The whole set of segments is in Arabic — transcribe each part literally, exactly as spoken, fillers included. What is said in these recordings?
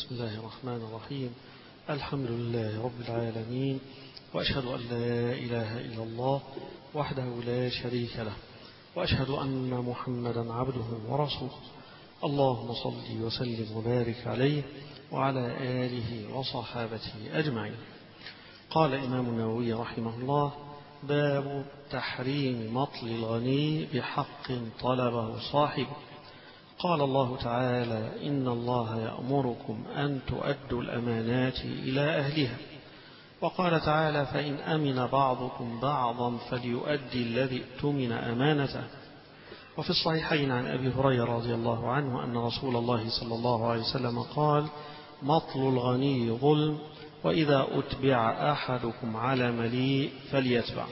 بسم الله الرحمن الرحيم. الحمد لله رب العالمين، وأشهد أن لا إله إلا الله وحده لا شريك له، وأشهد أن محمدا عبده ورسوله. اللهم صل وسلم وبارك عليه وعلى آله وصحابته أجمعين. قال الإمام النووي رحمه الله: باب تحريم مطل الغني بحق طلبه صاحبه. قال الله تعالى: إن الله يأمركم أن تؤدوا الأمانات إلى أهلها. وقال تعالى: فإن أمن بعضكم بعضا فليؤدي الذي اؤتمن أمانته. وفي الصحيحين عن أبي هريرة رضي الله عنه أن رسول الله صلى الله عليه وسلم قال: مطل الغني ظلم، وإذا أتبع أحدكم على مليء فليتبع.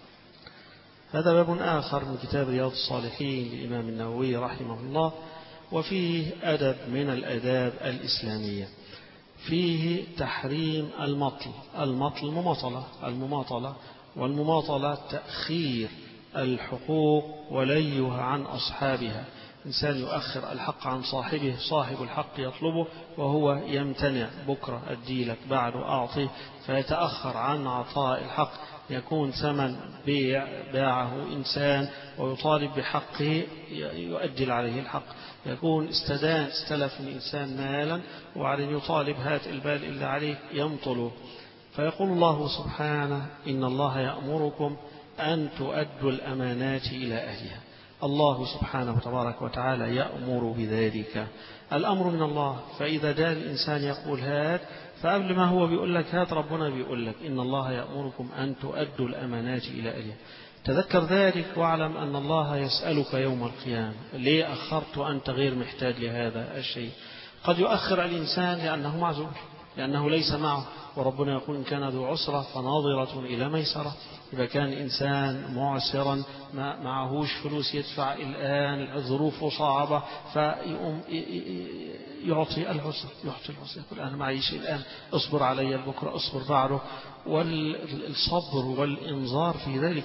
هذا باب آخر من كتاب رياض الصالحين للإمام النووي رحمه الله، وفيه أدب من الآداب الإسلامية. فيه تحريم المطل. المطل مماطلة المماطلة والمماطلة تأخير الحقوق وليها عن أصحابها. إنسان يؤخر الحق عن صاحبه، صاحب الحق يطلبه وهو يمتنع، بكرة أديلك، بعده أعطيه، فيتأخر عن عطاء الحق. يكون ثمن بيع باعه إنسان ويطالب بحقه يؤدي عليه الحق. يكون استدان استلف من إنسان مالا وبعدين يطالب هات المال إلا عليه يمطله. فيقول الله سبحانه: إن الله يأمركم أن تؤدوا الأمانات إلى أهلها. الله سبحانه وتبارك وتعالى يأمر بذلك، الأمر من الله. فإذا جاء الإنسان يقول هات، فقبل ما هو بيقول لك هات ربنا بيقول لك: إن الله يأمركم أن تؤدوا الأمانات إلى أهلها. تذكر ذلك واعلم أن الله يسألك يوم القيامة: ليه أخرت وأنت غير محتاج لهذا الشيء؟ قد يؤخر الإنسان لأنه معذور، لأنه ليس معه، وربنا يقول: إن كان ذو عسرة فناظرة إلى ميسرة. إذا كان إنسان معسرا ما معهوش فلوس يدفع الآن، الظروف صعبة، فيقوم يعطي العسر، يعطي العسر، يقول: أنا معيش الآن، اصبر علي البكرة، اصبر بعده. والصبر والإنظار في ذلك